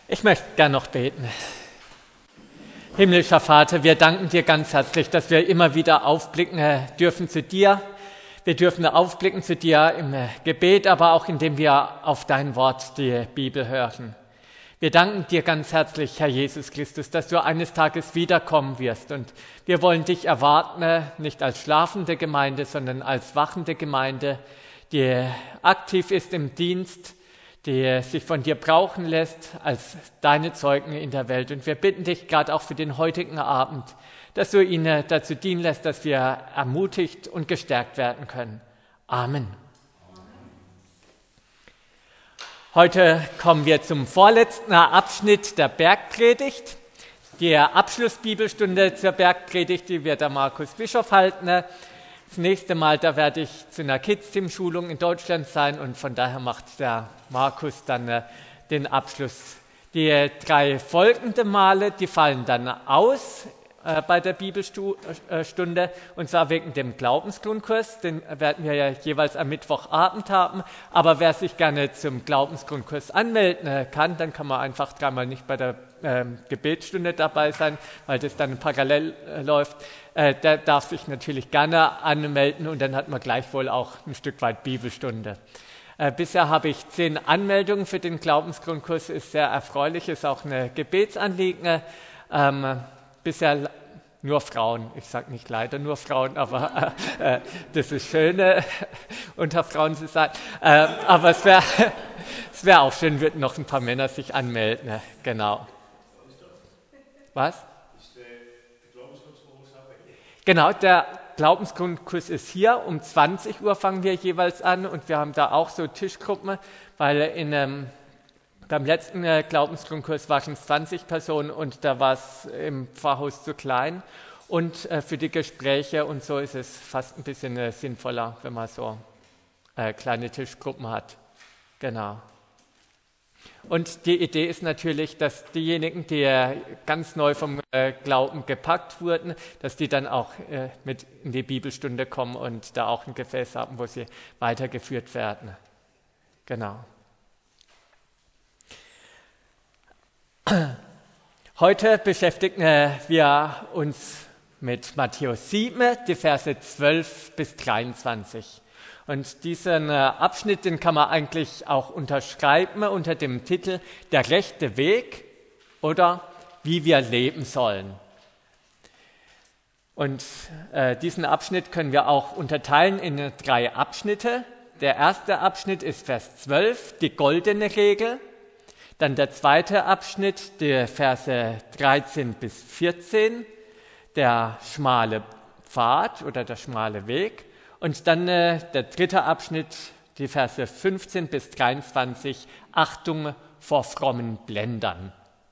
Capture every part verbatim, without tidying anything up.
Ich möchte gern noch beten. Himmlischer Vater, wir danken dir ganz herzlich, dass wir immer wieder aufblicken dürfen zu dir. Wir dürfen aufblicken zu dir im Gebet, aber auch indem wir auf dein Wort, die Bibel, hören. Wir danken dir ganz herzlich, Herr Jesus Christus, dass du eines Tages wiederkommen wirst. Und wir wollen dich erwarten, nicht als schlafende Gemeinde, sondern als wachende Gemeinde, die aktiv ist im Dienst, die sich von dir brauchen lässt als deine Zeugen in der Welt. Und wir bitten dich gerade auch für den heutigen Abend, dass du ihn dazu dienen lässt, dass wir ermutigt und gestärkt werden können. Amen. Heute kommen wir zum vorletzten Abschnitt der Bergpredigt. Die Abschlussbibelstunde zur Bergpredigt, die wird der Markus Bischof halten. Das nächste Mal, da werde ich zu einer Kids-Team-Schulung in Deutschland sein und von daher macht der Markus dann äh, den Abschluss. Die drei folgenden Male, die fallen dann aus äh, bei der Bibelstunde und zwar wegen dem Glaubensgrundkurs. Den werden wir ja jeweils am Mittwochabend haben. Aber wer sich gerne zum Glaubensgrundkurs anmelden äh, kann, dann kann man einfach dreimal nicht bei der ähm, Gebetsstunde dabei sein, weil das dann parallel äh, läuft. Äh, der darf sich natürlich gerne anmelden und dann hat man gleichwohl auch ein Stück weit Bibelstunde. Äh, bisher habe ich zehn Anmeldungen für den Glaubensgrundkurs, ist sehr erfreulich, ist auch eine Gebetsanliegen. Ähm, bisher nur Frauen, ich sage nicht leider nur Frauen, aber äh, äh, das ist schön, äh, unter Frauen zu sein. Äh, aber es wäre es wär auch schön, würden noch ein paar Männer sich anmelden, äh, genau. Was? Genau, der Glaubensgrundkurs ist hier. Um zwanzig Uhr fangen wir jeweils an und wir haben da auch so Tischgruppen, weil in, ähm, beim letzten äh, Glaubensgrundkurs waren es zwanzig Personen und da war es im Pfarrhaus zu klein. Und äh, für die Gespräche und so ist es fast ein bisschen äh, sinnvoller, wenn man so äh, kleine Tischgruppen hat. Genau. Und die Idee ist natürlich, dass diejenigen, die ganz neu vom äh, Glauben gepackt wurden, dass die dann auch äh, mit in die Bibelstunde kommen und da auch ein Gefäß haben, wo sie weitergeführt werden. Genau. Heute beschäftigen äh, wir uns mit Matthäus sieben, die Verse zwölf bis dreiundzwanzig. Und diesen äh, Abschnitt, den kann man eigentlich auch unterschreiben unter dem Titel Der rechte Weg oder wie wir leben sollen. Und äh, diesen Abschnitt können wir auch unterteilen in drei Abschnitte. Der erste Abschnitt ist Vers zwölf, die goldene Regel. Dann der zweite Abschnitt, die Verse dreizehn bis vierzehn, der schmale Pfad oder der schmale Weg. Und dann äh, der dritte Abschnitt, die Verse fünfzehn bis dreiundzwanzig, Achtung vor frommen Blendern.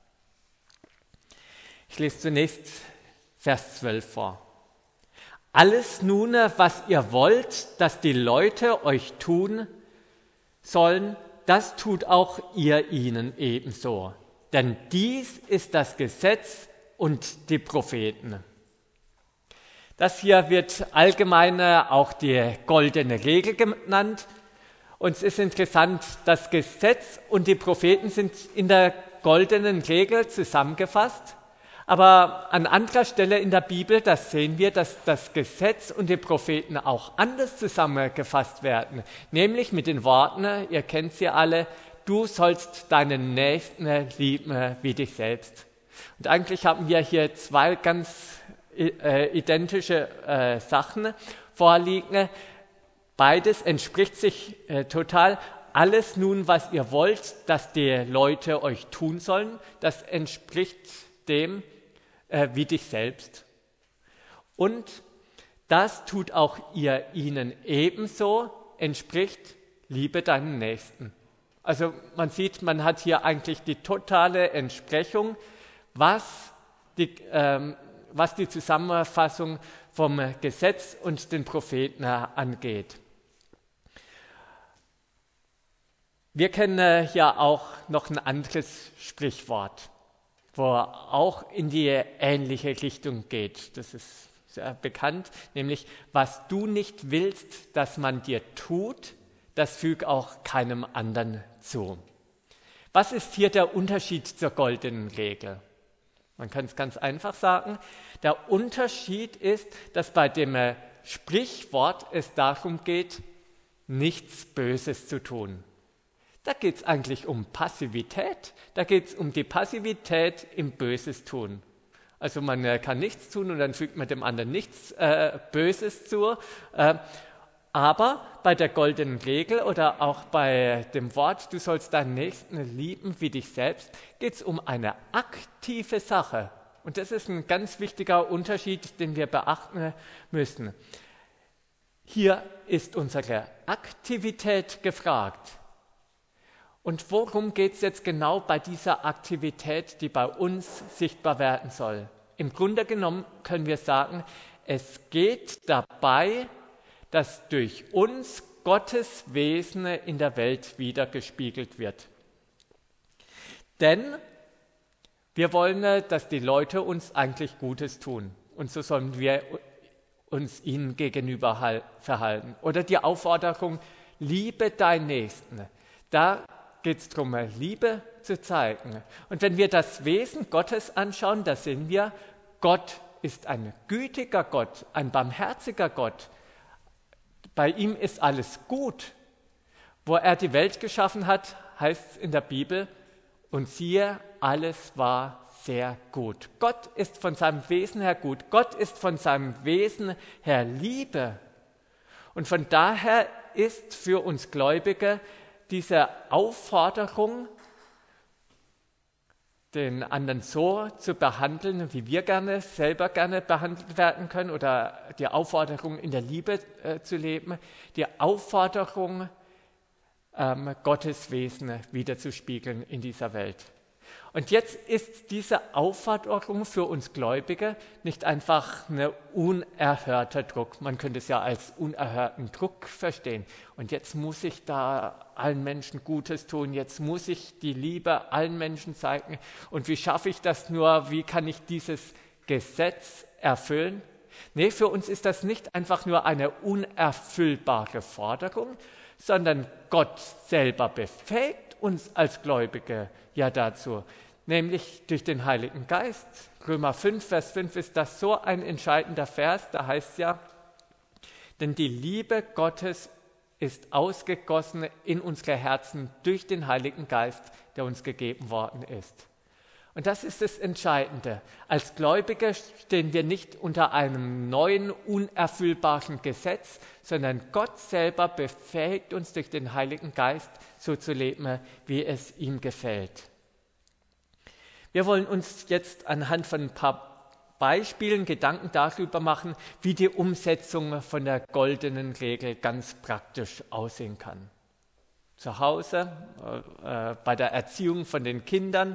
Ich lese zunächst Vers zwölf vor. Alles nun, was ihr wollt, dass die Leute euch tun sollen, das tut auch ihr ihnen ebenso. Denn dies ist das Gesetz und die Propheten. Das hier wird allgemein auch die goldene Regel genannt. Und es ist interessant, das Gesetz und die Propheten sind in der goldenen Regel zusammengefasst. Aber an anderer Stelle in der Bibel, das sehen wir, dass das Gesetz und die Propheten auch anders zusammengefasst werden. Nämlich mit den Worten, ihr kennt sie alle, du sollst deinen Nächsten lieben wie dich selbst. Und eigentlich haben wir hier zwei ganz Äh, identische äh, Sachen vorliegen. Beides entspricht sich äh, total. Alles nun, was ihr wollt, dass die Leute euch tun sollen, das entspricht dem äh, wie dich selbst. Und das tut auch ihr ihnen ebenso, entspricht liebe deinen Nächsten. Also man sieht, man hat hier eigentlich die totale Entsprechung, was die ähm, was die Zusammenfassung vom Gesetz und den Propheten angeht. Wir kennen ja auch noch ein anderes Sprichwort, wo auch in die ähnliche Richtung geht. Das ist sehr bekannt, nämlich was du nicht willst, dass man dir tut, das füg auch keinem anderen zu. Was ist hier der Unterschied zur goldenen Regel? Man kann es ganz einfach sagen. Der Unterschied ist, dass bei dem Sprichwort es darum geht, nichts Böses zu tun. Da geht es eigentlich um Passivität. Da geht es um die Passivität im Böses tun. Also man äh, kann nichts tun und dann fügt man dem anderen nichts äh, Böses zu. Äh, aber bei der goldenen Regel oder auch bei dem Wort, du sollst deinen Nächsten lieben wie dich selbst, geht es um eine aktive Sache. Und das ist ein ganz wichtiger Unterschied, den wir beachten müssen. Hier ist unsere Aktivität gefragt. Und worum geht es jetzt genau bei dieser Aktivität, die bei uns sichtbar werden soll? Im Grunde genommen können wir sagen, es geht dabei, dass durch uns Gottes Wesen in der Welt wiedergespiegelt wird. Denn wir wollen, dass die Leute uns eigentlich Gutes tun. Und so sollen wir uns ihnen gegenüber verhalten. Oder die Aufforderung, liebe deinen Nächsten. Da geht es darum, Liebe zu zeigen. Und wenn wir das Wesen Gottes anschauen, da sehen wir, Gott ist ein gütiger Gott, ein barmherziger Gott. Bei ihm ist alles gut. Wo er die Welt geschaffen hat, heißt es in der Bibel, und siehe, alles war sehr gut. Gott ist von seinem Wesen her gut. Gott ist von seinem Wesen her Liebe. Und von daher ist für uns Gläubige diese Aufforderung, den anderen so zu behandeln, wie wir gerne selber gerne behandelt werden können, oder die Aufforderung, in der Liebe äh, zu leben, die Aufforderung, ähm, Gottes Wesen wiederzuspiegeln in dieser Welt. Und jetzt ist diese Aufforderung für uns Gläubige nicht einfach ein unerhörter Druck. Man könnte es ja als unerhörten Druck verstehen. Und jetzt muss ich da allen Menschen Gutes tun, jetzt muss ich die Liebe allen Menschen zeigen. Und wie schaffe ich das nur? Wie kann ich dieses Gesetz erfüllen? Nee, für uns ist das nicht einfach nur eine unerfüllbare Forderung, sondern Gott selber befähigt uns als Gläubige ja dazu, nämlich durch den Heiligen Geist. Römer fünf, Vers fünf ist das so ein entscheidender Vers, da heißt es ja, denn die Liebe Gottes ist ausgegossen in unsere Herzen durch den Heiligen Geist, der uns gegeben worden ist. Und das ist das Entscheidende. Als Gläubige stehen wir nicht unter einem neuen, unerfüllbaren Gesetz, sondern Gott selber befähigt uns durch den Heiligen Geist, so zu leben, wie es ihm gefällt. Wir wollen uns jetzt anhand von ein paar Beispielen Gedanken darüber machen, wie die Umsetzung von der goldenen Regel ganz praktisch aussehen kann. Zu Hause, äh, bei der Erziehung von den Kindern,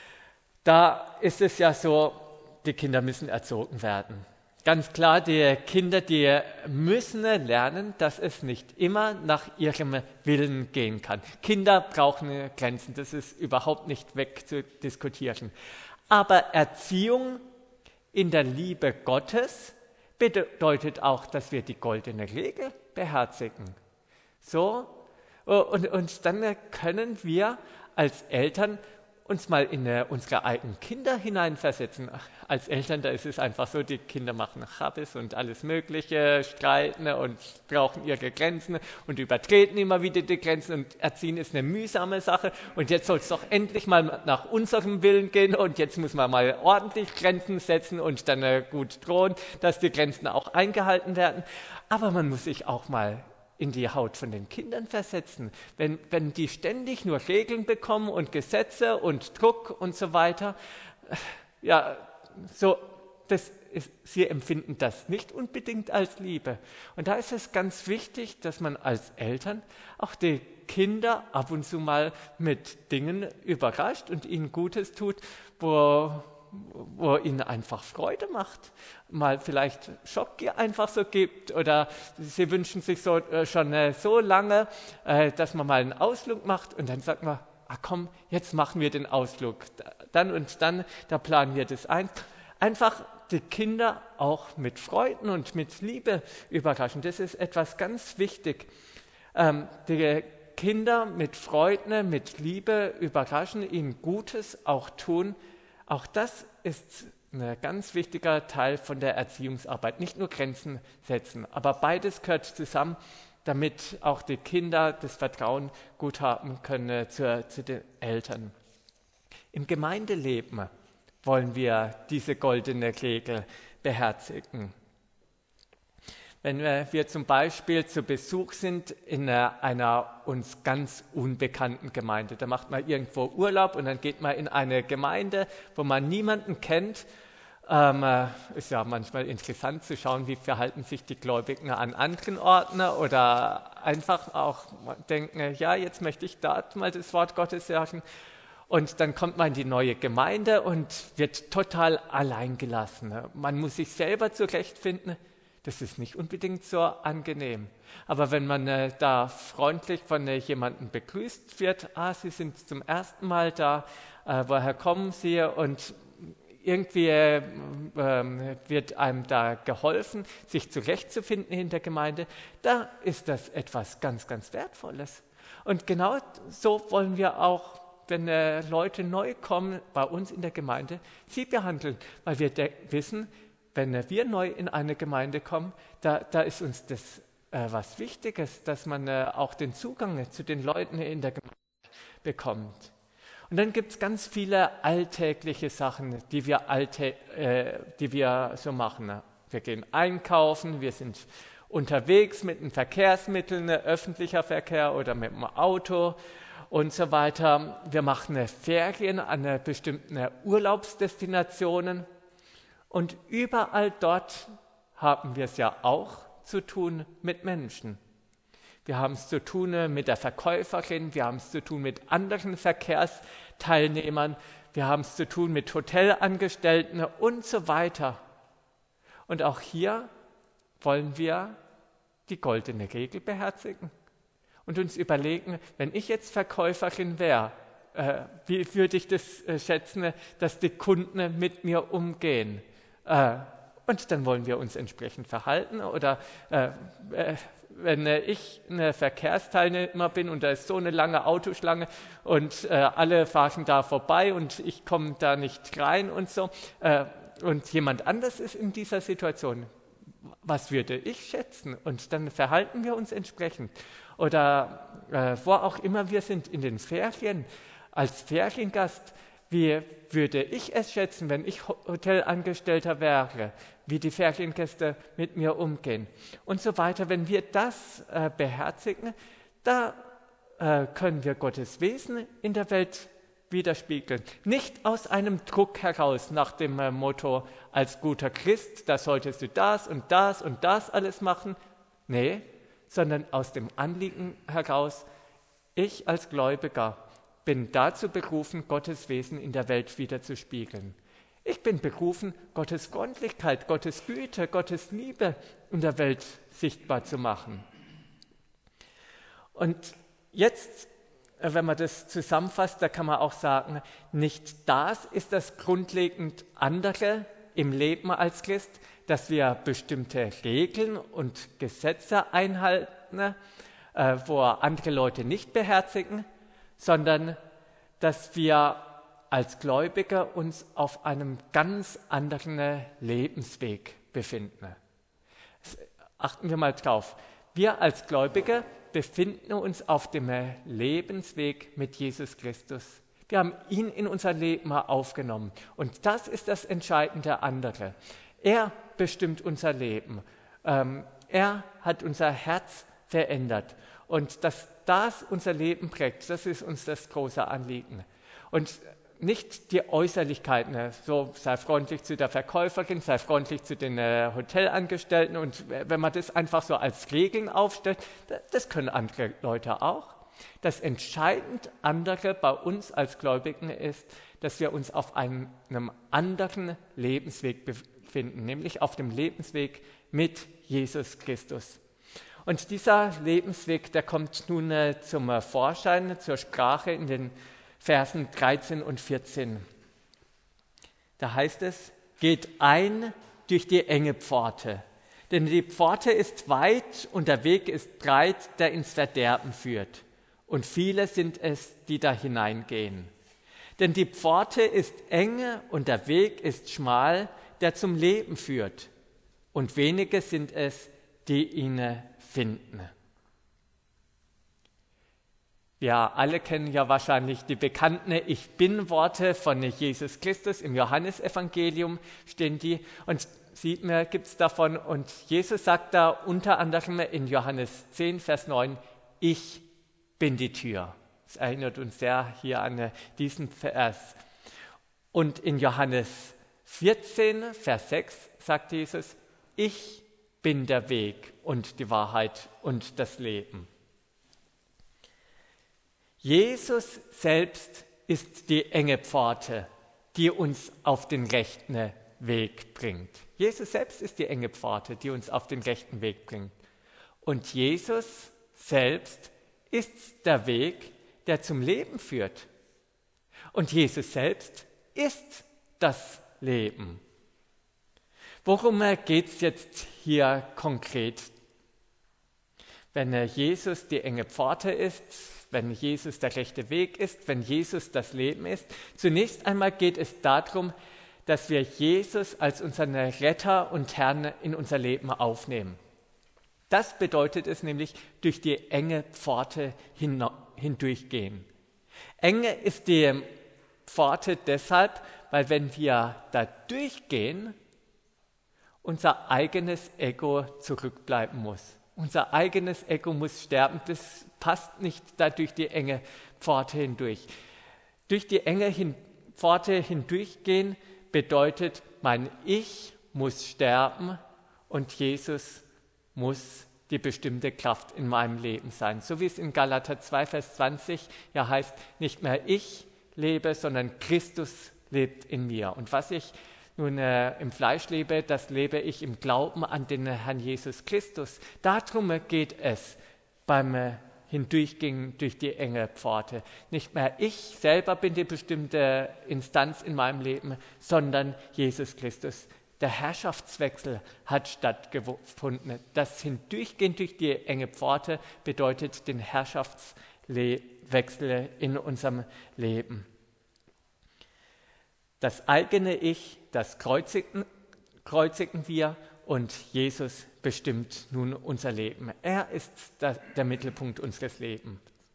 da ist es ja so, die Kinder müssen erzogen werden. Ganz klar, die Kinder, die müssen lernen, dass es nicht immer nach ihrem Willen gehen kann. Kinder brauchen Grenzen, das ist überhaupt nicht wegzudiskutieren. Aber Erziehung in der Liebe Gottes bedeutet auch, dass wir die goldene Regel beherzigen. So, und, und dann können wir als Eltern uns mal in äh, unsere eigenen Kinder hineinversetzen. Ach, als Eltern, da ist es einfach so, die Kinder machen Chabis und alles Mögliche, streiten und brauchen ihre Grenzen und übertreten immer wieder die Grenzen, und Erziehen ist eine mühsame Sache, und jetzt soll es doch endlich mal nach unserem Willen gehen, und jetzt muss man mal ordentlich Grenzen setzen und dann äh, gut drohen, dass die Grenzen auch eingehalten werden. Aber man muss sich auch mal in die Haut von den Kindern versetzen. Wenn, wenn die ständig nur Regeln bekommen und Gesetze und Druck und so weiter, ja, so, das ist, sie empfinden das nicht unbedingt als Liebe. Und da ist es ganz wichtig, dass man als Eltern auch die Kinder ab und zu mal mit Dingen überrascht und ihnen Gutes tut, wo wo ihnen einfach Freude macht, mal vielleicht Schoki einfach so gibt, oder sie wünschen sich so, äh, schon äh, so lange, äh, dass man mal einen Ausflug macht, und dann sagt man, ah komm, jetzt machen wir den Ausflug, dann und dann, da planen wir das ein. Einfach die Kinder auch mit Freuden und mit Liebe überraschen, das ist etwas ganz wichtig. Ähm, die Kinder mit Freude, mit Liebe überraschen, ihnen Gutes auch tun. Auch das ist ein ganz wichtiger Teil von der Erziehungsarbeit. Nicht nur Grenzen setzen, aber beides gehört zusammen, damit auch die Kinder das Vertrauen gut haben können zu, zu den Eltern. Im Gemeindeleben wollen wir diese goldene Regel beherzigen. Wenn wir zum Beispiel zu Besuch sind in einer uns ganz unbekannten Gemeinde, da macht man irgendwo Urlaub und dann geht man in eine Gemeinde, wo man niemanden kennt. Ähm, ist ja manchmal interessant zu schauen, wie verhalten sich die Gläubigen an anderen Orten oder einfach auch denken, ja, jetzt möchte ich dort mal das Wort Gottes hören. Und dann kommt man in die neue Gemeinde und wird total alleingelassen. Man muss sich selber zurechtfinden. Das ist nicht unbedingt so angenehm. Aber wenn man äh, da freundlich von äh, jemandem begrüßt wird, ah, Sie sind zum ersten Mal da, äh, woher kommen Sie? Und irgendwie äh, äh, wird einem da geholfen, sich zurechtzufinden in der Gemeinde, da ist das etwas ganz, ganz Wertvolles. Und genau so wollen wir auch, wenn äh, Leute neu kommen bei uns in der Gemeinde, sie behandeln, weil wir de- wissen, wenn wir neu in eine Gemeinde kommen, da, da ist uns das äh, was Wichtiges, dass man äh, auch den Zugang zu den Leuten in der Gemeinde bekommt. Und dann gibt es ganz viele alltägliche Sachen, die wir, alltä äh, die wir so machen. Wir gehen einkaufen, wir sind unterwegs mit den Verkehrsmitteln, öffentlicher Verkehr oder mit dem Auto und so weiter. Wir machen Ferien an bestimmten Urlaubsdestinationen. Und überall dort haben wir es ja auch zu tun mit Menschen. Wir haben es zu tun mit der Verkäuferin, wir haben es zu tun mit anderen Verkehrsteilnehmern, wir haben es zu tun mit Hotelangestellten und so weiter. Und auch hier wollen wir die goldene Regel beherzigen und uns überlegen, wenn ich jetzt Verkäuferin wäre, äh, wie würde ich das äh, schätzen, dass die Kunden mit mir umgehen? Äh, und dann wollen wir uns entsprechend verhalten. Oder äh, äh, wenn äh, ich eine Verkehrsteilnehmer bin und da ist so eine lange Autoschlange und äh, alle fahren da vorbei und ich komme da nicht rein und so, äh, und jemand anders ist in dieser Situation, was würde ich schätzen? Und dann verhalten wir uns entsprechend. Oder äh, wo auch immer wir sind, in den Ferien, als Feriengast, wie würde ich es schätzen, wenn ich Hotelangestellter wäre, wie die Feriengäste mit mir umgehen und so weiter. Wenn wir das äh, beherzigen, da äh, können wir Gottes Wesen in der Welt widerspiegeln. Nicht aus einem Druck heraus nach dem äh, Motto, als guter Christ, da solltest du das und das und das alles machen. Nee, sondern aus dem Anliegen heraus, ich als Gläubiger bin dazu berufen, Gottes Wesen in der Welt widerzuspiegeln. Ich bin berufen, Gottes Freundlichkeit, Gottes Güte, Gottes Liebe in der Welt sichtbar zu machen. Und jetzt, wenn man das zusammenfasst, da kann man auch sagen, nicht das ist das grundlegend andere im Leben als Christ, dass wir bestimmte Regeln und Gesetze einhalten, äh, wo andere Leute nicht beherzigen, sondern dass wir als Gläubige uns auf einem ganz anderen Lebensweg befinden. Achten wir mal drauf. Wir als Gläubige befinden uns auf dem Lebensweg mit Jesus Christus. Wir haben ihn in unser Leben aufgenommen. Und das ist das entscheidende andere. Er bestimmt unser Leben. Ähm, er hat unser Herz verändert. Und dass das unser Leben prägt, das ist uns das große Anliegen. Und nicht die Äußerlichkeiten, so sei freundlich zu der Verkäuferin, sei freundlich zu den äh, Hotelangestellten. Und wenn man das einfach so als Regeln aufstellt, das können andere Leute auch. Das entscheidend andere bei uns als Gläubigen ist, dass wir uns auf einem anderen Lebensweg befinden, nämlich auf dem Lebensweg mit Jesus Christus. Und dieser Lebensweg, der kommt nun äh, zum äh, Vorschein, zur Sprache in den Versen dreizehn und vierzehn. Da heißt es, geht ein durch die enge Pforte, denn die Pforte ist weit und der Weg ist breit, der ins Verderben führt. und viele sind es, die da hineingehen. Denn die Pforte ist enge und der Weg ist schmal, der zum Leben führt. Und wenige sind es, die ihn finden. Wir alle kennen ja wahrscheinlich die bekannten Ich Bin-Worte von Jesus Christus. Im Johannesevangelium stehen die und sieht man, gibt es davon. Und Jesus sagt da unter anderem in Johannes zehn, Vers neun, ich bin die Tür. Das erinnert uns sehr hier an diesen Vers. Und in Johannes vierzehn, Vers sechs sagt Jesus, ich bin der Weg und die Wahrheit und das Leben. Jesus selbst ist die enge Pforte, die uns auf den rechten Weg bringt. Jesus selbst ist die enge Pforte, die uns auf den rechten Weg bringt. Und Jesus selbst ist der Weg, der zum Leben führt. Und Jesus selbst ist das Leben. Worum geht es jetzt hier konkret? Wenn Jesus die enge Pforte ist, wenn Jesus der rechte Weg ist, wenn Jesus das Leben ist. Zunächst einmal geht es darum, dass wir Jesus als unseren Retter und Herrn in unser Leben aufnehmen. Das bedeutet es nämlich, durch die enge Pforte hindurchgehen. Enge ist die Pforte deshalb, weil wenn wir da durchgehen, unser eigenes Ego zurückbleiben muss. Unser eigenes Ego muss sterben, das passt nicht da durch die enge Pforte hindurch. Durch die enge hin- Pforte hindurchgehen bedeutet, mein Ich muss sterben und Jesus muss die bestimmte Kraft in meinem Leben sein. So wie es in Galater zwei, Vers zwanzig ja heißt, nicht mehr ich lebe, sondern Christus lebt in mir. Und was ich nun äh, im Fleisch lebe, das lebe ich im Glauben an den Herrn Jesus Christus. Darum geht es beim äh, Hindurchgehen durch die enge Pforte. Nicht mehr ich selber bin die bestimmte Instanz in meinem Leben, sondern Jesus Christus. Der Herrschaftswechsel hat stattgefunden. Das Hindurchgehen durch die enge Pforte bedeutet den Herrschaftswechsel in unserem Leben. Das eigene Ich, das kreuzigen, kreuzigen wir und Jesus bestimmt nun unser Leben. Er ist der, der Mittelpunkt unseres Lebens.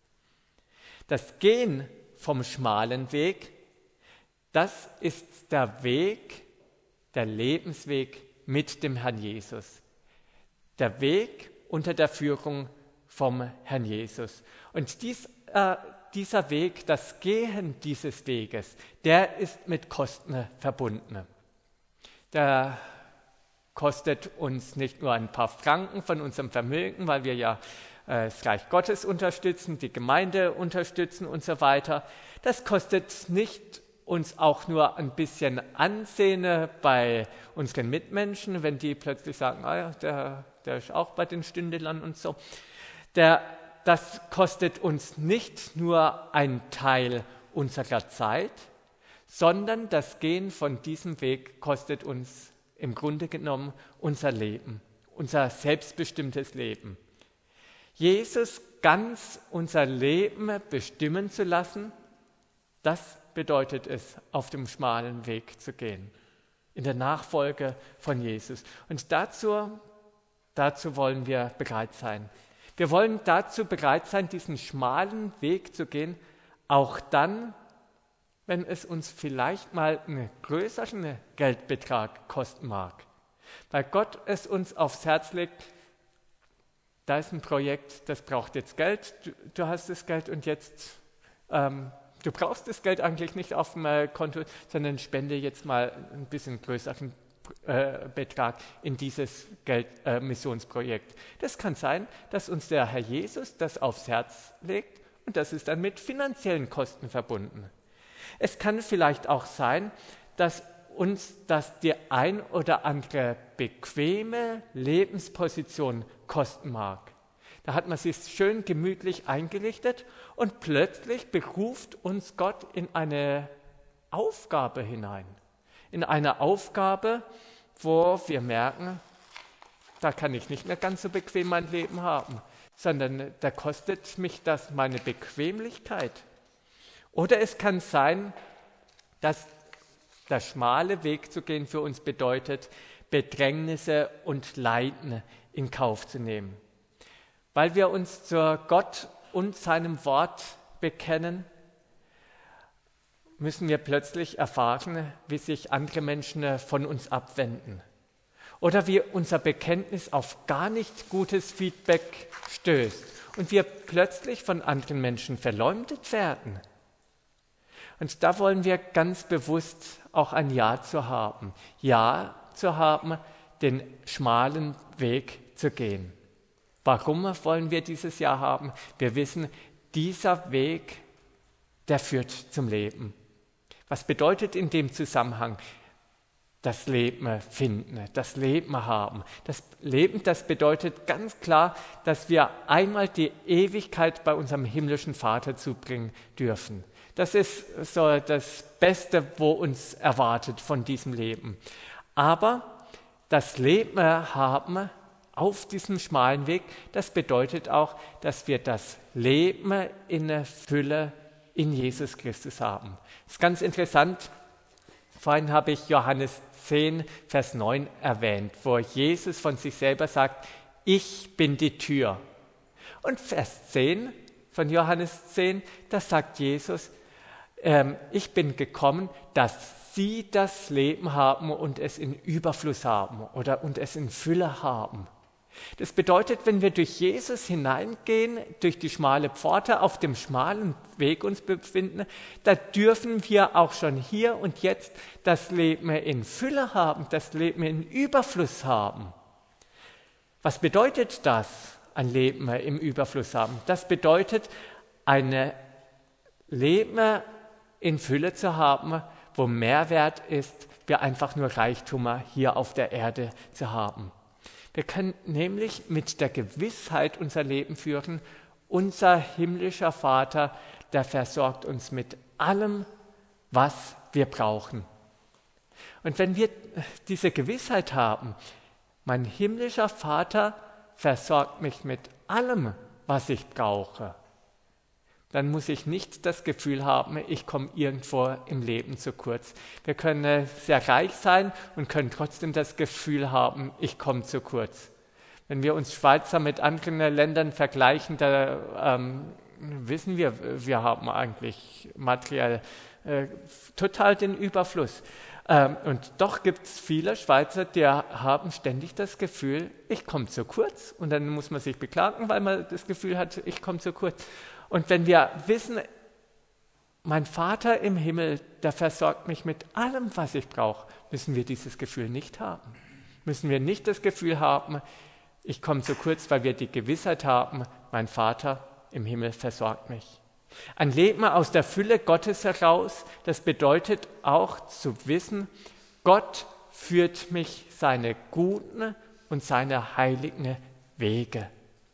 Das Gehen vom schmalen Weg, das ist der Weg, der Lebensweg mit dem Herrn Jesus. Der Weg unter der Führung vom Herrn Jesus. Und dies äh, Dieser Weg, das Gehen dieses Weges, der ist mit Kosten verbunden. Der kostet uns nicht nur ein paar Franken von unserem Vermögen, weil wir ja äh, das Reich Gottes unterstützen, die Gemeinde unterstützen und so weiter. Das kostet nicht uns auch nur ein bisschen Ansehen bei unseren Mitmenschen, wenn die plötzlich sagen, ah ja, der, der ist auch bei den Stündelern und so. Der Das kostet uns nicht nur einen Teil unserer Zeit, sondern das Gehen von diesem Weg kostet uns im Grunde genommen unser Leben, unser selbstbestimmtes Leben. Jesus ganz unser Leben bestimmen zu lassen, das bedeutet es, auf dem schmalen Weg zu gehen, in der Nachfolge von Jesus. Und dazu, dazu wollen wir bereit sein. Wir wollen dazu bereit sein, diesen schmalen Weg zu gehen, auch dann, wenn es uns vielleicht mal einen größeren Geldbetrag kosten mag. Weil Gott es uns aufs Herz legt, da ist ein Projekt, das braucht jetzt Geld, du, du hast das Geld und jetzt, ähm, du brauchst das Geld eigentlich nicht auf dem äh, Konto, sondern spende jetzt mal ein bisschen größeren Äh, Betrag in dieses Geld, äh, Missionsprojekt. Das kann sein, dass uns der Herr Jesus das aufs Herz legt und das ist dann mit finanziellen Kosten verbunden. Es kann vielleicht auch sein, dass uns das die ein oder andere bequeme Lebensposition kosten mag. Da hat man sich schön gemütlich eingerichtet und plötzlich beruft uns Gott in eine Aufgabe hinein. In eine Aufgabe, wo wir merken, da kann ich nicht mehr ganz so bequem mein Leben haben. sondern da kostet mich das meine Bequemlichkeit. Oder es kann sein, dass der schmale Weg zu gehen für uns bedeutet, Bedrängnisse und Leiden in Kauf zu nehmen. Weil wir uns zu Gott und seinem Wort bekennen, müssen wir plötzlich erfahren, wie sich andere Menschen von uns abwenden. Oder wie unser Bekenntnis auf gar nicht gutes Feedback stößt und wir plötzlich von anderen Menschen verleumdet werden. Und da wollen wir ganz bewusst auch ein Ja zu haben. Ja zu haben, den schmalen Weg zu gehen. Warum wollen wir dieses Ja haben? Wir wissen, dieser Weg, der führt zum Leben. Was bedeutet in dem Zusammenhang das Leben finden, das Leben haben? Das Leben, das bedeutet ganz klar, dass wir einmal die Ewigkeit bei unserem himmlischen Vater zubringen dürfen. Das ist so das Beste, wo uns erwartet von diesem Leben. Aber das Leben haben auf diesem schmalen Weg, das bedeutet auch, dass wir das Leben in der Fülle in Jesus Christus haben. Das ist ganz interessant. Vorhin habe ich Johannes zehn, Vers neun erwähnt, wo Jesus von sich selber sagt, ich bin die Tür. Und Vers zehn von Johannes zehn, da sagt Jesus, ähm, ich bin gekommen, dass sie das Leben haben und es in Überfluss haben oder und es in Fülle haben. Das bedeutet, wenn wir durch Jesus hineingehen, durch die schmale Pforte, auf dem schmalen Weg uns befinden, da dürfen wir auch schon hier und jetzt das Leben in Fülle haben, das Leben in Überfluss haben. Was bedeutet das, ein Leben im Überfluss haben? Das bedeutet, ein Leben in Fülle zu haben, wo Mehrwert ist, wir einfach nur Reichtum hier auf der Erde zu haben. Wir können nämlich mit der Gewissheit unser Leben führen, unser himmlischer Vater, der versorgt uns mit allem, was wir brauchen. Und wenn wir diese Gewissheit haben, mein himmlischer Vater versorgt mich mit allem, was ich brauche, dann muss ich nicht das Gefühl haben, ich komme irgendwo im Leben zu kurz. Wir können sehr reich sein und können trotzdem das Gefühl haben, ich komme zu kurz. Wenn wir uns Schweizer mit anderen Ländern vergleichen, da ähm, wissen wir, wir haben eigentlich materiell äh, total den Überfluss. Ähm, und doch gibt es viele Schweizer, die haben ständig das Gefühl, ich komme zu kurz. Und dann muss man sich beklagen, weil man das Gefühl hat, ich komme zu kurz. Und wenn wir wissen, mein Vater im Himmel, der versorgt mich mit allem, was ich brauche, müssen wir dieses Gefühl nicht haben. Müssen wir nicht das Gefühl haben, ich komme zu kurz, weil wir die Gewissheit haben, mein Vater im Himmel versorgt mich. Ein Leben aus der Fülle Gottes heraus, das bedeutet auch zu wissen, Gott führt mich seine guten und seine heiligen Wege.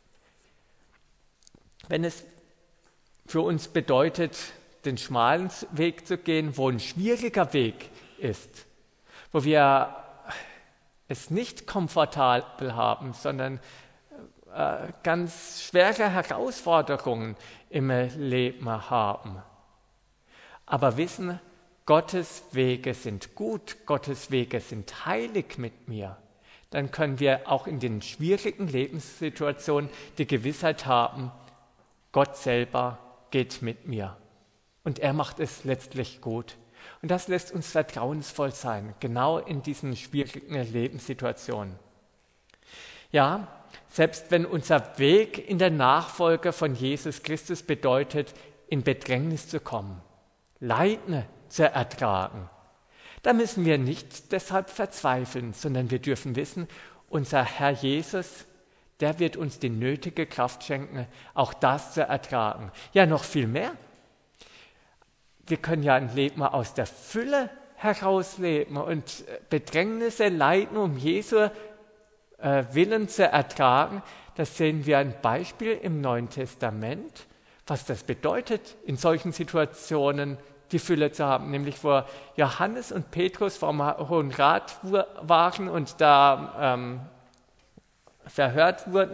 Wenn es für uns bedeutet, den schmalen Weg zu gehen, wo ein schwieriger Weg ist, wo wir es nicht komfortabel haben, sondern äh, ganz schwere Herausforderungen im Leben haben. Aber wissen, Gottes Wege sind gut, Gottes Wege sind heilig mit mir. Dann können wir auch in den schwierigen Lebenssituationen die Gewissheit haben, Gott selber geht mit mir. Und er macht es letztlich gut. Und das lässt uns vertrauensvoll sein, genau in diesen schwierigen Lebenssituationen. Ja, selbst wenn unser Weg in der Nachfolge von Jesus Christus bedeutet, in Bedrängnis zu kommen, Leiden zu ertragen, da müssen wir nicht deshalb verzweifeln, sondern wir dürfen wissen, unser Herr Jesus, der wird uns die nötige Kraft schenken, auch das zu ertragen. Ja, noch viel mehr. Wir können ja ein Leben aus der Fülle herausleben und Bedrängnisse, Leiden um Jesu äh, Willen zu ertragen. Das sehen wir ein Beispiel im Neuen Testament, was das bedeutet, in solchen Situationen die Fülle zu haben. Nämlich wo Johannes und Petrus vom Hohen Rat waren und da ähm, verhört wurden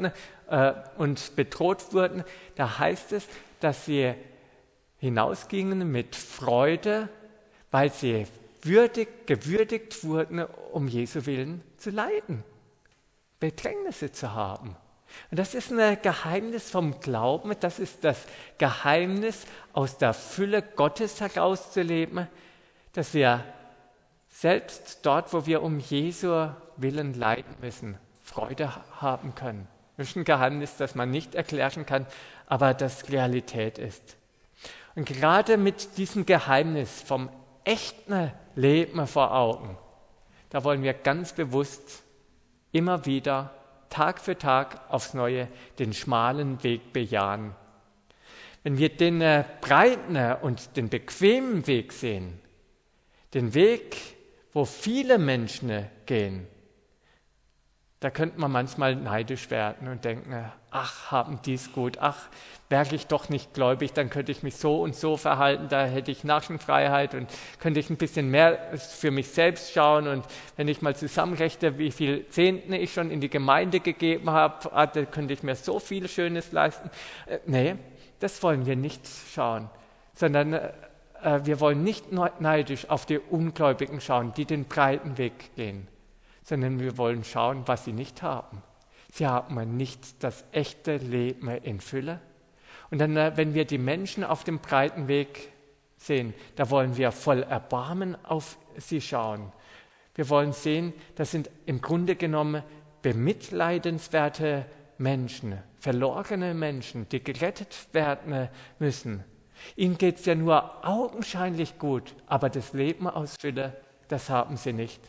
äh, und bedroht wurden, da heißt es, dass sie hinausgingen mit Freude, weil sie würdig, gewürdigt wurden, um Jesu Willen zu leiden, Bedrängnisse zu haben. Und das ist ein Geheimnis vom Glauben, das ist das Geheimnis, aus der Fülle Gottes herauszuleben, dass wir selbst dort, wo wir um Jesu Willen leiden müssen, Freude haben können. Das ist ein Geheimnis, das man nicht erklären kann, aber das Realität ist. Und gerade mit diesem Geheimnis vom echten Leben vor Augen, da wollen wir ganz bewusst immer wieder Tag für Tag aufs Neue den schmalen Weg bejahen. Wenn wir den äh, breiten und den bequemen Weg sehen, den Weg, wo viele Menschen gehen, da könnte man manchmal neidisch werden und denken, ach, haben die es gut, ach, wäre ich doch nicht gläubig, dann könnte ich mich so und so verhalten, da hätte ich Narrenfreiheit und könnte ich ein bisschen mehr für mich selbst schauen und wenn ich mal zusammenrechne, wie viel Zehnten ich schon in die Gemeinde gegeben habe, ah, da könnte ich mir so viel Schönes leisten. Äh, nee, das wollen wir nicht schauen, sondern äh, wir wollen nicht neidisch auf die Ungläubigen schauen, die den breiten Weg gehen, sondern wir wollen schauen, was sie nicht haben. Sie haben nicht das echte Leben in Fülle. Und dann, wenn wir die Menschen auf dem breiten Weg sehen, da wollen wir voll Erbarmen auf sie schauen. Wir wollen sehen, das sind im Grunde genommen bemitleidenswerte Menschen, verlorene Menschen, die gerettet werden müssen. Ihnen geht es ja nur augenscheinlich gut, aber das Leben aus Fülle, das haben sie nicht.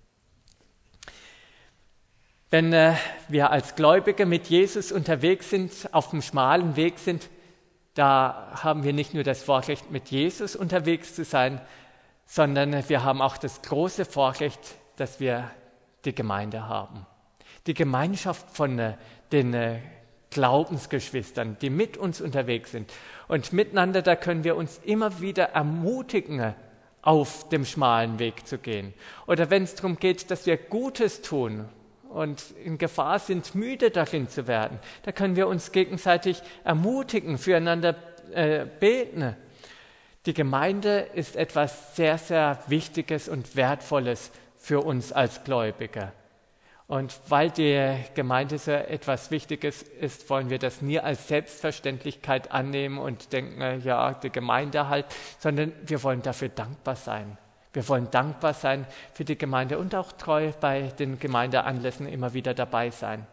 Wenn äh, wir als Gläubige mit Jesus unterwegs sind, auf dem schmalen Weg sind, da haben wir nicht nur das Vorrecht, mit Jesus unterwegs zu sein, sondern wir haben auch das große Vorrecht, dass wir die Gemeinde haben. Die Gemeinschaft von äh, den äh, Glaubensgeschwistern, die mit uns unterwegs sind. Und miteinander, da können wir uns immer wieder ermutigen, auf dem schmalen Weg zu gehen. Oder wenn es darum geht, dass wir Gutes tun und in Gefahr sind, müde darin zu werden, da können wir uns gegenseitig ermutigen, füreinander äh, beten. Die Gemeinde ist etwas sehr, sehr Wichtiges und Wertvolles für uns als Gläubige. Und weil die Gemeinde so etwas Wichtiges ist, wollen wir das nie als Selbstverständlichkeit annehmen und denken, ja, die Gemeinde halt, sondern wir wollen dafür dankbar sein. Wir wollen dankbar sein für die Gemeinde und auch treu bei den Gemeindeanlässen immer wieder dabei sein.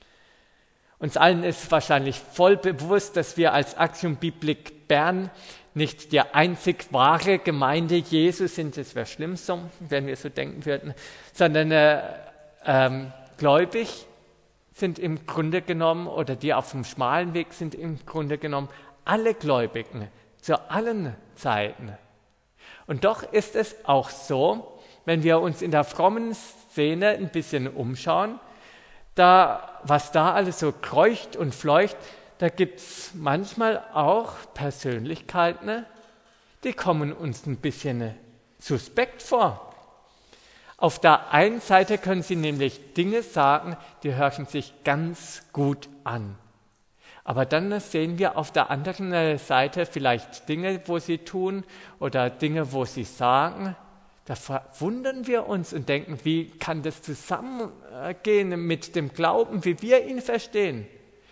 Uns allen ist wahrscheinlich voll bewusst, dass wir als Axiom Biblik Bern nicht die einzig wahre Gemeinde Jesu sind, das wäre schlimm so, wenn wir so denken würden, sondern äh, ähm, gläubig sind im Grunde genommen, oder die auf dem schmalen Weg sind im Grunde genommen, alle Gläubigen zu allen Zeiten. Und doch ist es auch so, wenn wir uns in der frommen Szene ein bisschen umschauen, da, was da alles so kreucht und fleucht, da gibt es manchmal auch Persönlichkeiten, die kommen uns ein bisschen suspekt vor. Auf der einen Seite können sie nämlich Dinge sagen, die hören sich ganz gut an. Aber dann sehen wir auf der anderen Seite vielleicht Dinge, wo sie tun oder Dinge, wo sie sagen. Da verwundern wir uns und denken, wie kann das zusammengehen mit dem Glauben, wie wir ihn verstehen?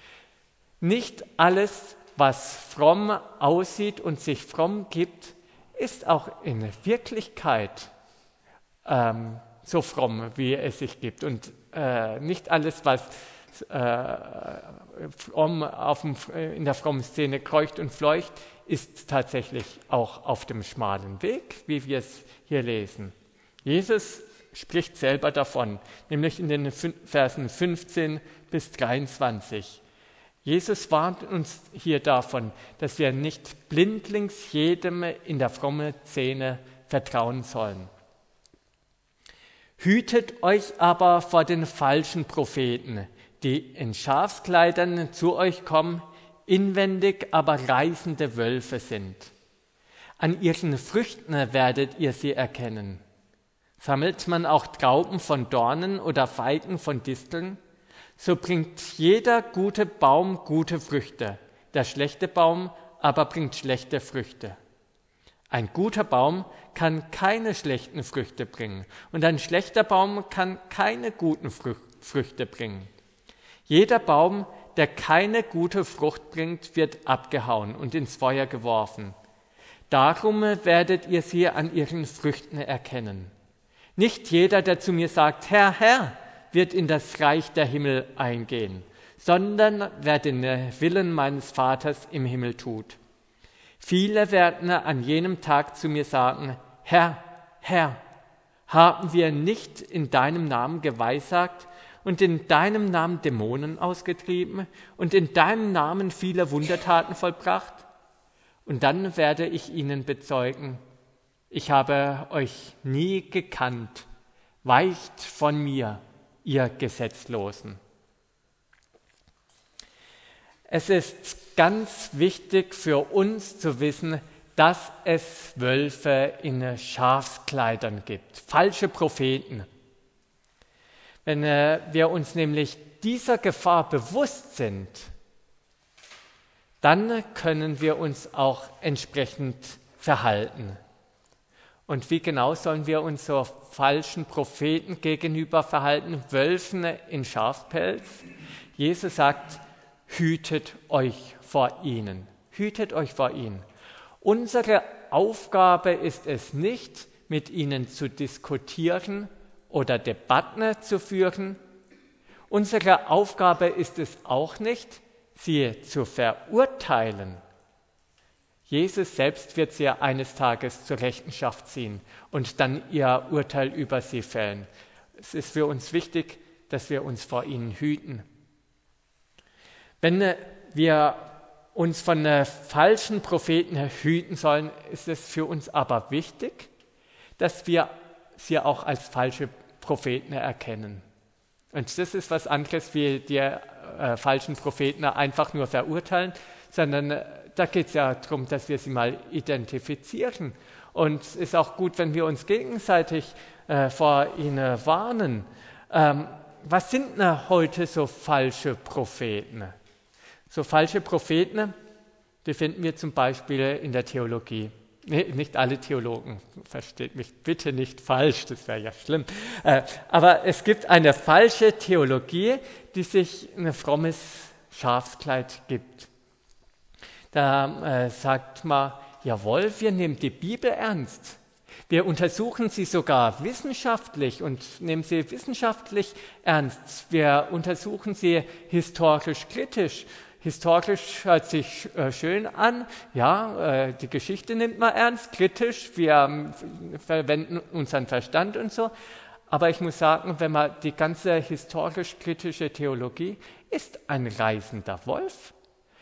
Nicht alles, was fromm aussieht und sich fromm gibt, ist auch in Wirklichkeit ähm, so fromm, wie es sich gibt. Und äh, nicht alles, was äh, fromm auf dem, in der frommen Szene kreucht und fleucht, ist tatsächlich auch auf dem schmalen Weg, wie wir es hier lesen. Jesus spricht selber davon, nämlich in den Versen fünfzehn bis dreiundzwanzig. Jesus warnt uns hier davon, dass wir nicht blindlings jedem in der frommen Szene vertrauen sollen. Hütet euch aber vor den falschen Propheten, die in Schafskleidern zu euch kommen, inwendig aber reißende Wölfe sind. An ihren Früchten werdet ihr sie erkennen. Sammelt man auch Trauben von Dornen oder Feigen von Disteln, so bringt jeder gute Baum gute Früchte. Der schlechte Baum aber bringt schlechte Früchte. Ein guter Baum kann keine schlechten Früchte bringen und ein schlechter Baum kann keine guten Früchte bringen. Jeder Baum, der keine gute Frucht bringt, wird abgehauen und ins Feuer geworfen. Darum werdet ihr sie an ihren Früchten erkennen. Nicht jeder, der zu mir sagt, Herr, Herr, wird in das Reich der Himmel eingehen, sondern wer den Willen meines Vaters im Himmel tut. Viele werden an jenem Tag zu mir sagen, Herr, Herr, haben wir nicht in deinem Namen geweissagt und in deinem Namen Dämonen ausgetrieben und in deinem Namen viele Wundertaten vollbracht? Und dann werde ich ihnen bezeugen, ich habe euch nie gekannt, weicht von mir, ihr Gesetzlosen. Es ist ganz wichtig für uns zu wissen, dass es Wölfe in Schafskleidern gibt, falsche Propheten. Wenn äh, wir uns nämlich dieser Gefahr bewusst sind, dann können wir uns auch entsprechend verhalten. Und wie genau sollen wir uns so falschen Propheten gegenüber verhalten, Wölfen in Schafpelz? Jesus sagt, hütet euch vor ihnen, hütet euch vor ihnen. Unsere Aufgabe ist es nicht, mit ihnen zu diskutieren oder Debatten zu führen. Unsere Aufgabe ist es auch nicht, sie zu verurteilen. Jesus selbst wird sie eines Tages zur Rechenschaft ziehen und dann ihr Urteil über sie fällen. Es ist für uns wichtig, dass wir uns vor ihnen hüten. Wenn wir uns von falschen Propheten hüten sollen, ist es für uns aber wichtig, dass wir sie auch als falsche Propheten erkennen. Und das ist was anderes, wie die äh, falschen Propheten einfach nur verurteilen, sondern äh, da geht es ja darum, dass wir sie mal identifizieren. Und es ist auch gut, wenn wir uns gegenseitig äh, vor ihnen warnen. Ähm, was sind denn heute so falsche Propheten? So falsche Propheten, die finden wir zum Beispiel in der Theologie. Nee, nicht alle Theologen, versteht mich bitte nicht falsch, das wäre ja schlimm. Äh, aber es gibt eine falsche Theologie, die sich ein frommes Schafskleid gibt. Da äh, sagt man, jawohl, wir nehmen die Bibel ernst. Wir untersuchen sie sogar wissenschaftlich und nehmen sie wissenschaftlich ernst. Wir untersuchen sie historisch kritisch. Historisch hört sich äh, schön an, ja, äh, die Geschichte nimmt man ernst, kritisch, wir ähm, verwenden unseren Verstand und so. Aber ich muss sagen, wenn man die ganze historisch-kritische Theologie ist ein reisender Wolf.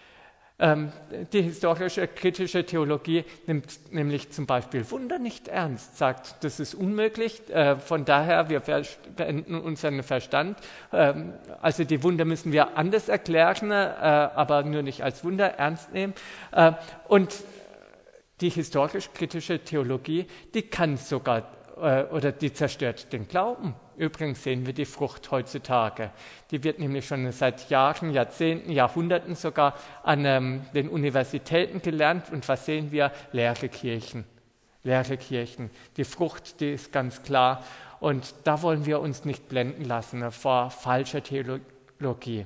Ähm, die historische kritische Theologie nimmt nämlich zum Beispiel Wunder nicht ernst, sagt, das ist unmöglich, äh, von daher, wir verwenden unseren Verstand. Ähm, also die Wunder müssen wir anders erklären, äh, aber nur nicht als Wunder ernst nehmen. Äh, und die historisch-kritische Theologie, die kann sogar, äh, oder die zerstört den Glauben. Übrigens sehen wir die Frucht heutzutage. Die wird nämlich schon seit Jahren, Jahrzehnten, Jahrhunderten sogar an ähm, den Universitäten gelernt. Und was sehen wir? Leere Kirchen. Leere Kirchen. Die Frucht, die ist ganz klar. Und da wollen wir uns nicht blenden lassen vor falscher Theologie.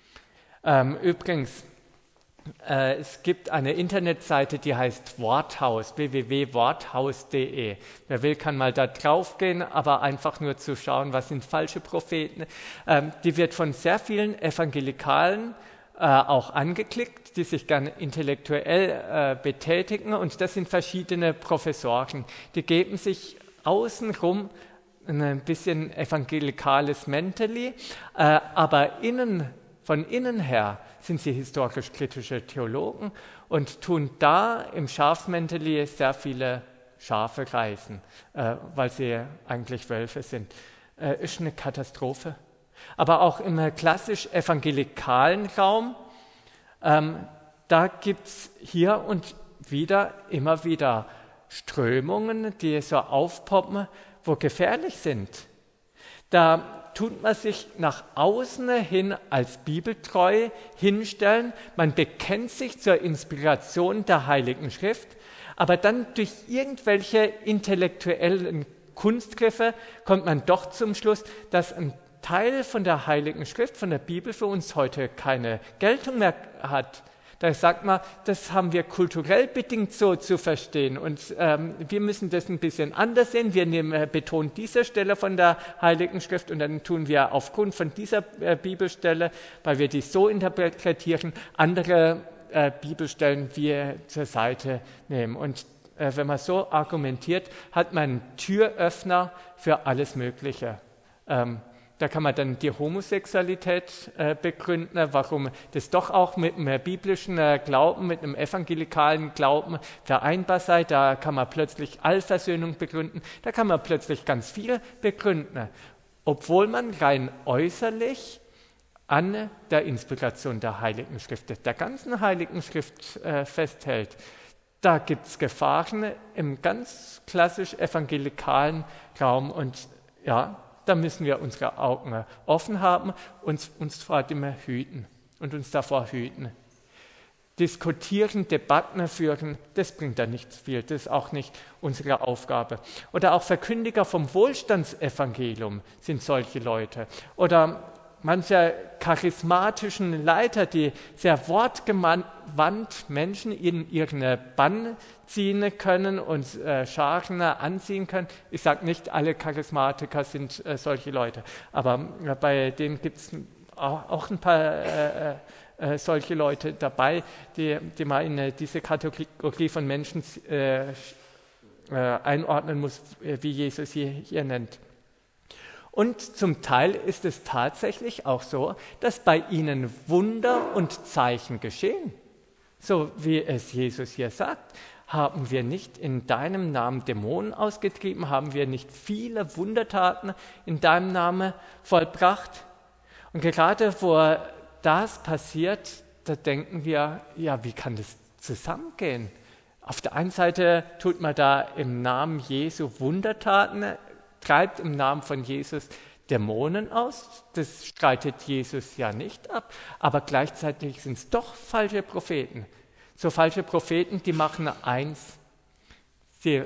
Ähm, übrigens, Äh, es gibt eine Internetseite, die heißt Worthaus, w w w punkt worthaus punkt d e. Wer will, kann mal da drauf gehen, aber einfach nur zu schauen, was sind falsche Propheten. Ähm, die wird von sehr vielen Evangelikalen äh, auch angeklickt, die sich gern intellektuell äh, betätigen. Und das sind verschiedene Professoren. Die geben sich außenrum ein bisschen evangelikales Mentally, äh, aber innen, von innen her sind sie historisch-kritische Theologen und tun da im Schafsmentally sehr viele Schafe reißen, äh, weil sie eigentlich Wölfe sind. Äh, ist eine Katastrophe. Aber auch im klassisch evangelikalen Raum, ähm, da gibt es hier und wieder, immer wieder Strömungen, die so aufpoppen, wo gefährlich sind. Da tut man sich nach außen hin als bibeltreu hinstellen. Man bekennt sich zur Inspiration der Heiligen Schrift, aber dann durch irgendwelche intellektuellen Kunstgriffe kommt man doch zum Schluss, dass ein Teil von der Heiligen Schrift, von der Bibel für uns heute keine Geltung mehr hat. Da sagt man, das haben wir kulturell bedingt so zu verstehen und ähm, wir müssen das ein bisschen anders sehen. Wir nehmen, äh, betonen diese Stelle von der Heiligen Schrift und dann tun wir aufgrund von dieser äh, Bibelstelle, weil wir die so interpretieren, andere äh, Bibelstellen wir zur Seite nehmen. Und äh, wenn man so argumentiert, hat man einen Türöffner für alles Mögliche. Ähm, Da kann man dann die Homosexualität äh, begründen, warum das doch auch mit einem biblischen äh, Glauben, mit einem evangelikalen Glauben vereinbar sei. Da kann man plötzlich Allversöhnung begründen, da kann man plötzlich ganz viel begründen, obwohl man rein äußerlich an der Inspiration der Heiligen Schrift, der ganzen Heiligen Schrift äh, festhält. Da gibt es Gefahren im ganz klassisch evangelikalen Raum und ja, da müssen wir unsere Augen offen haben und uns vor dem hüten und uns davor hüten. Diskutieren, Debatten führen, das bringt da nichts viel, das ist auch nicht unsere Aufgabe. Oder auch Verkündiger vom Wohlstandsevangelium sind solche Leute. Oder manche charismatischen Leiter, die sehr wortgewandt Menschen in ihren Bann ziehen können und äh, Scharen anziehen können. Ich sage nicht, alle Charismatiker sind äh, solche Leute, aber äh, bei denen gibt es auch, auch ein paar äh, äh, solche Leute dabei, die, die man in äh, diese Kategorie von Menschen äh, äh, einordnen muss, wie Jesus hier, hier nennt. Und zum Teil ist es tatsächlich auch so, dass bei ihnen Wunder und Zeichen geschehen. So wie es Jesus hier sagt, haben wir nicht in deinem Namen Dämonen ausgetrieben, haben wir nicht viele Wundertaten in deinem Namen vollbracht. Und gerade wo das passiert, da denken wir, ja, wie kann das zusammengehen? Auf der einen Seite tut man da im Namen Jesu Wundertaten, treibt im Namen von Jesus Dämonen aus, das streitet Jesus ja nicht ab, aber gleichzeitig sind es doch falsche Propheten. So falsche Propheten, die machen eins, sie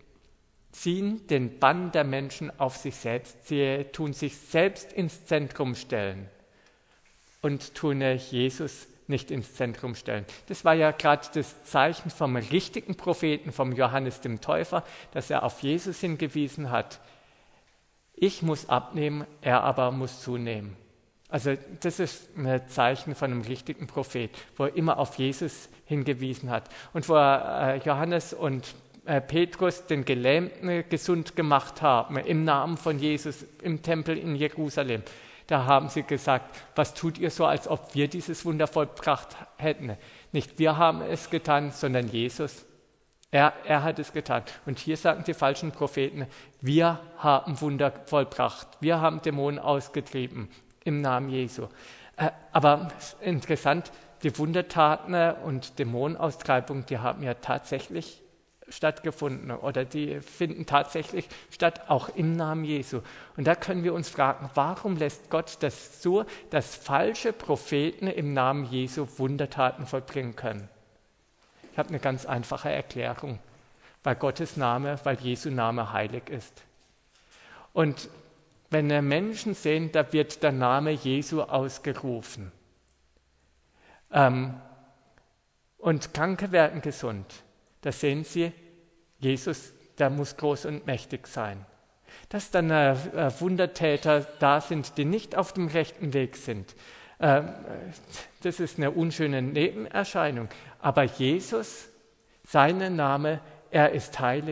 ziehen den Bann der Menschen auf sich selbst, sie tun sich selbst ins Zentrum stellen und tun Jesus nicht ins Zentrum stellen. Das war ja gerade das Zeichen vom richtigen Propheten, vom Johannes dem Täufer, dass er auf Jesus hingewiesen hat. Ich muss abnehmen, er aber muss zunehmen. Also das ist ein Zeichen von einem richtigen Prophet, wo er immer auf Jesus hingewiesen hat. Und wo äh, Johannes und äh, Petrus den Gelähmten gesund gemacht haben, im Namen von Jesus im Tempel in Jerusalem, da haben sie gesagt, was tut ihr so, als ob wir dieses Wunder vollbracht hätten? Nicht wir haben es getan, sondern Jesus. Er, er hat es getan. Und hier sagen die falschen Propheten, wir haben Wunder vollbracht, wir haben Dämonen ausgetrieben im Namen Jesu. Äh, aber interessant, die Wundertaten und Dämonenaustreibung, die haben ja tatsächlich stattgefunden oder die finden tatsächlich statt, auch im Namen Jesu. Und da können wir uns fragen, warum lässt Gott das so, dass falsche Propheten im Namen Jesu Wundertaten vollbringen können? Ich habe eine ganz einfache Erklärung, weil Gottes Name, weil Jesu Name heilig ist. Und wenn Menschen sehen, da wird der Name Jesu ausgerufen ähm, und Kranke werden gesund, da sehen sie, Jesus, der muss groß und mächtig sein. Dass dann äh, Wundertäter da sind, die nicht auf dem rechten Weg sind, äh, das ist eine unschöne Nebenerscheinung. Aber Jesus, sein Name, er ist heilig.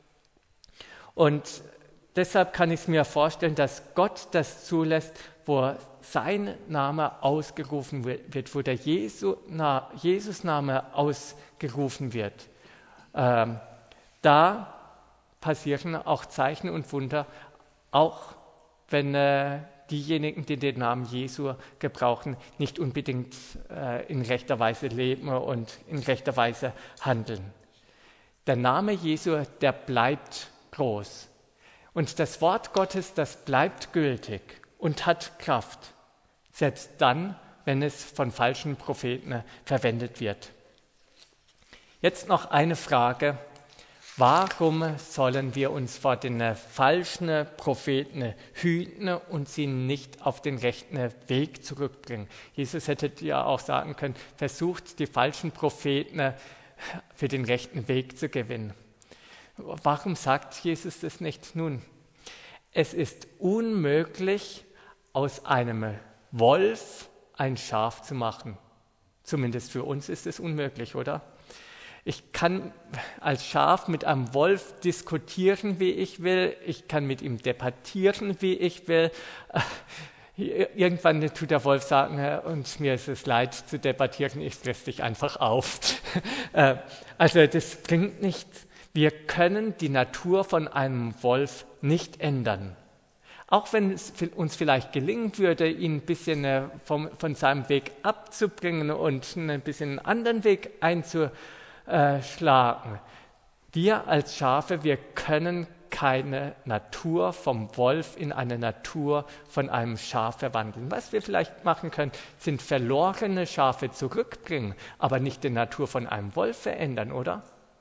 Und deshalb kann ich mir vorstellen, dass Gott das zulässt, wo sein Name ausgerufen wird, wo der Jesu, na, Jesus-Name ausgerufen wird. Ähm, da passieren auch Zeichen und Wunder, auch wenn äh, diejenigen, die den Namen Jesu gebrauchen, nicht unbedingt äh, in rechter Weise leben und in rechter Weise handeln. Der Name Jesu, der bleibt groß. Und das Wort Gottes, das bleibt gültig. und hat Kraft, selbst dann, wenn es von falschen Propheten verwendet wird. Jetzt noch eine Frage. Warum sollen wir uns vor den falschen Propheten hüten und sie nicht auf den rechten Weg zurückbringen? Jesus hätte ja auch sagen können, versucht die falschen Propheten für den rechten Weg zu gewinnen. Warum sagt Jesus das nicht? Nun, es ist unmöglich, aus einem Wolf ein Schaf zu machen. Zumindest für uns ist es unmöglich, oder? Ich kann als Schaf mit einem Wolf diskutieren, wie ich will. Ich kann mit ihm debattieren, wie ich will. Irgendwann tut der Wolf sagen, und mir ist es leid zu debattieren, ich fresse dich einfach auf. Also das bringt nichts. Wir können die Natur von einem Wolf nicht ändern. Auch wenn es uns vielleicht gelingen würde, ihn ein bisschen vom, von seinem Weg abzubringen und ein bisschen einen anderen Weg einzuschlagen. Wir als Schafe, wir können keine Natur vom Wolf in eine Natur von einem Schaf verwandeln. Was wir vielleicht machen können, sind verlorene Schafe zurückbringen, aber nicht die Natur von einem Wolf verändern, oder?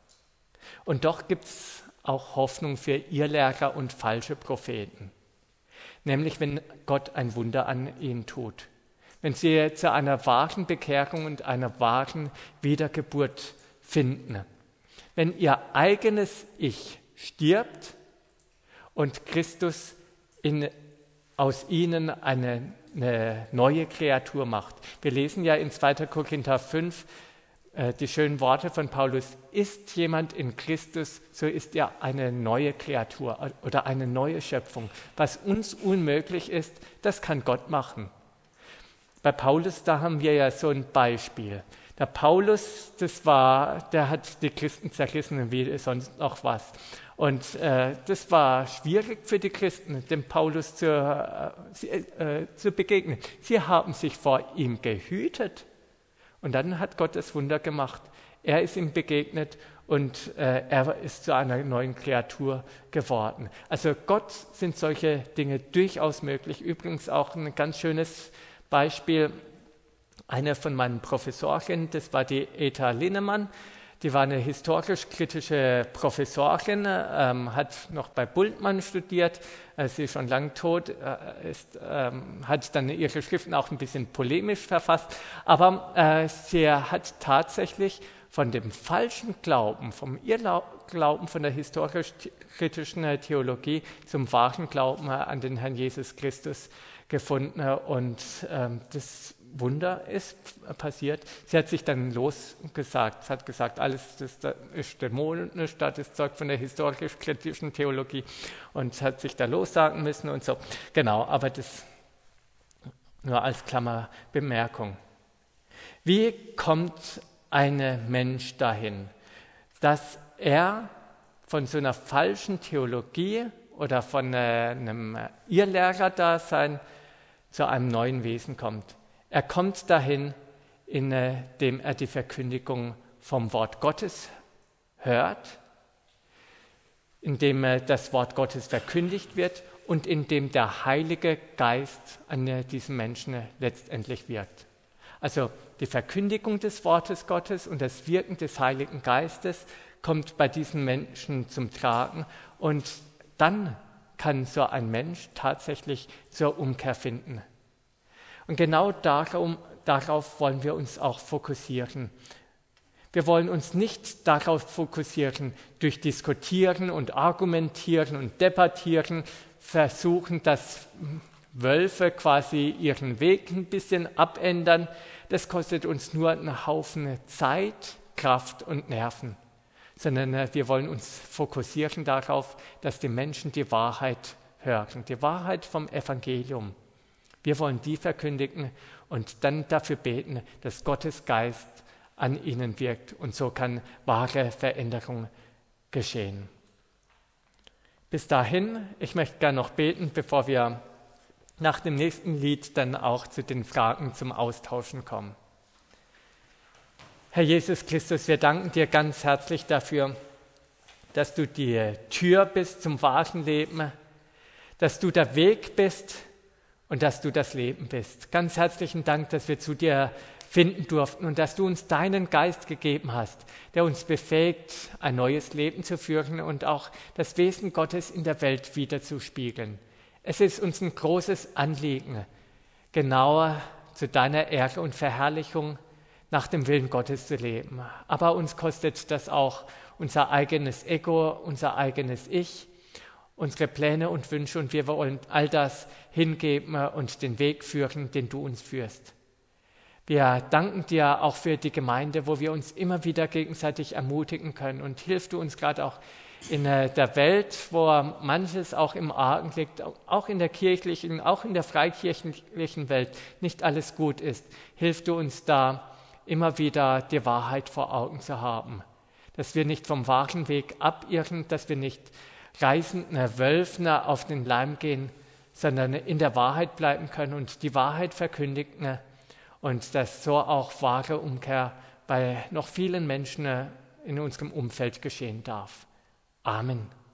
Und doch gibt es auch Hoffnung für Irrlehrer und falsche Propheten. Nämlich, wenn Gott ein Wunder an ihnen tut. Wenn sie zu einer wahren Bekehrung und einer wahren Wiedergeburt finden. Wenn ihr eigenes Ich stirbt und Christus in, aus ihnen eine, eine neue Kreatur macht. Wir lesen ja in zweiter Korinther fünf äh, die schönen Worte von Paulus. Ist jemand in Christus, so ist er eine neue Kreatur oder eine neue Schöpfung. Was uns unmöglich ist, das kann Gott machen. Bei Paulus, da haben wir ja so ein Beispiel. Der Paulus, das war, der hat die Christen zerrissen wie sonst noch was. Und äh, das war schwierig für die Christen, dem Paulus zu, äh, äh, zu begegnen. Sie haben sich vor ihm gehütet. Und dann hat Gott das Wunder gemacht. Er ist ihm begegnet und äh, er ist zu einer neuen Kreatur geworden. Also Gott sind solche Dinge durchaus möglich. Übrigens auch ein ganz schönes Beispiel. Eine von meinen Professorinnen, das war die Eta Linnemann, die war eine historisch-kritische Professorin, ähm, hat noch bei Bultmann studiert, äh, sie ist schon lang tot, äh, ist, ähm, hat dann ihre Schriften auch ein bisschen polemisch verfasst, aber äh, sie hat tatsächlich von dem falschen Glauben, vom Irrglauben von der historisch-kritischen Theologie zum wahren Glauben an den Herrn Jesus Christus gefunden und ähm, das Wunder ist passiert. Sie hat sich dann losgesagt, sie hat gesagt, alles das, das ist dämonisch, das ist Zeug von der historisch-kritischen Theologie und hat sich da lossagen müssen und so. Genau, aber das nur als Klammerbemerkung. Wie kommt ein Mensch dahin, dass er von so einer falschen Theologie oder von einem Irrlehrerdasein zu einem neuen Wesen kommt? Er kommt dahin, indem er die Verkündigung vom Wort Gottes hört, indem das Wort Gottes verkündigt wird und indem der Heilige Geist an diesem Menschen letztendlich wirkt. Also die Verkündigung des Wortes Gottes und das Wirken des Heiligen Geistes kommt bei diesen Menschen zum Tragen und dann kann so ein Mensch tatsächlich zur Umkehr finden. Und genau darum, darauf wollen wir uns auch fokussieren. Wir wollen uns nicht darauf fokussieren, durch Diskutieren und Argumentieren und Debattieren versuchen, dass Wölfe quasi ihren Weg ein bisschen abändern. Das kostet uns nur einen Haufen Zeit, Kraft und Nerven. Sondern wir wollen uns fokussieren darauf, dass die Menschen die Wahrheit hören, die Wahrheit vom Evangelium. Wir wollen die verkündigen und dann dafür beten, dass Gottes Geist an ihnen wirkt und so kann wahre Veränderung geschehen. Bis dahin, ich möchte gerne noch beten, bevor wir nach dem nächsten Lied dann auch zu den Fragen zum Austauschen kommen. Herr Jesus Christus, wir danken dir ganz herzlich dafür, dass du die Tür bist zum wahren Leben, dass du der Weg bist und dass du das Leben bist. Ganz herzlichen Dank, dass wir zu dir finden durften und dass du uns deinen Geist gegeben hast, der uns befähigt, ein neues Leben zu führen und auch das Wesen Gottes in der Welt wiederzuspiegeln. Es ist uns ein großes Anliegen, genauer zu deiner Ehre und Verherrlichung nach dem Willen Gottes zu leben. Aber uns kostet das auch unser eigenes Ego, unser eigenes Ich, unsere Pläne und Wünsche, und wir wollen all das hingeben und den Weg führen, den du uns führst. Wir danken dir auch für die Gemeinde, wo wir uns immer wieder gegenseitig ermutigen können, und hilf du uns gerade auch in der Welt, wo manches auch im Argen liegt, auch in der kirchlichen, auch in der freikirchlichen Welt nicht alles gut ist. Hilf du uns da immer wieder die Wahrheit vor Augen zu haben, dass wir nicht vom wahren Weg abirren, dass wir nicht reisenden Wölfen auf den Leim gehen, sondern in der Wahrheit bleiben können und die Wahrheit verkündigen, und dass so auch wahre Umkehr bei noch vielen Menschen in unserem Umfeld geschehen darf. Amen.